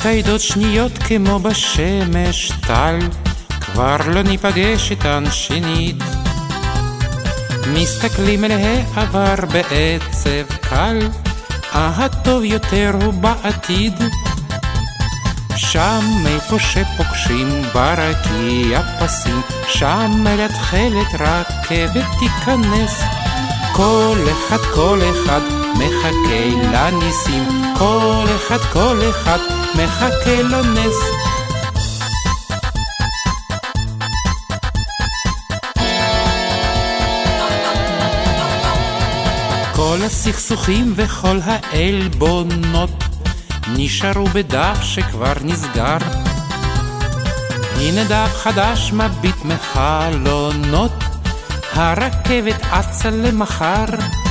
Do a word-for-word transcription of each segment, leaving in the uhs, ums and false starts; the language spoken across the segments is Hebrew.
מצטיידות שניות כמו בשמש טל, כבר לא ניפגש איתן שנית. מסתכלים אל העבר בעצב קל, הטוב יותר הוא בעתיד. שם איפה שפוגשים ברקיע פסים, שם אל התכלת רכבת תיכנס. כל אחד כל אחד מחכה לניסים, כל אחד כל אחד מחכה לו נס. כל הסכסוכים וכל העלבונות נשארו בדף שכבר נסגר. הנה דף חדש מביט מחלונות, הרכבת אצה למחר.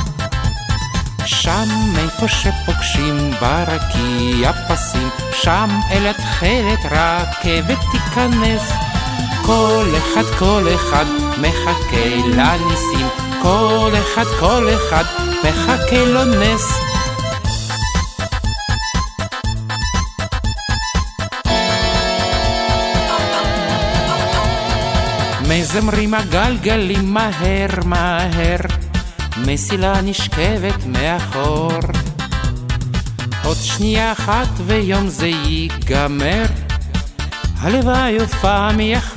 שם איפה שפוגשים ברקיע פסים, שם אל התכלת רכבת תיכנס. כל אחד כל אחד מחכה לניסים, כל אחד כל אחד מחכה לו נס. מזמרים הגלגלים מהר מהר, מסילה נשכבת מאחור. עוד שנייה אחת ויום זה ייגמר, הלוואי ופעם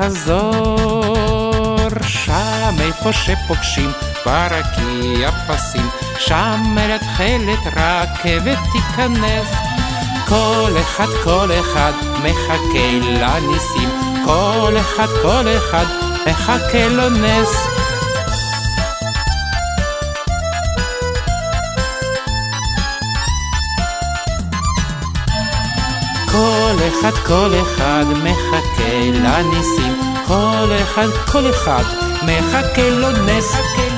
יחזור. שם איפה שפוגשים ברקיע פסים, שם אל התכלת רכבת תיכנס. כל אחד כל אחד מחכה לניסים, כל אחד כל אחד מחכה לו נס. כל אחד כל אחד מחכה לניסים, כל אחד כל אחד מחכה לו נס.